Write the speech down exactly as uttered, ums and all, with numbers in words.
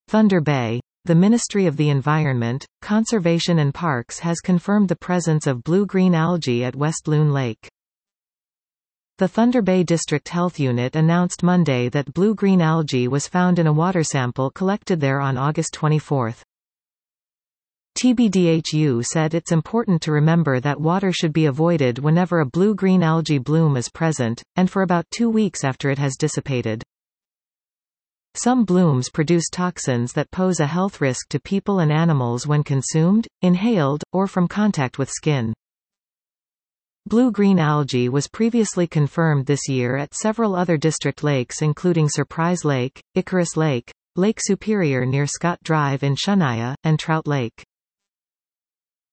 Thunder Bay. The Ministry of the Environment, Conservation and Parks has confirmed the presence of blue-green algae at West Loon Lake. The Thunder Bay District Health Unit announced Monday that blue-green algae was found in a water sample collected there on August twenty-fourth. T B D H U said it's important to remember that water should be avoided whenever a blue-green algae bloom is present, and for about two weeks after it has dissipated. Some blooms produce toxins that pose a health risk to people and animals when consumed, inhaled, or from contact with skin. Blue-green algae was previously confirmed this year at several other district lakes including Surprise Lake, Icarus Lake, Lake Superior near Scott Drive in Shania, and Trout Lake.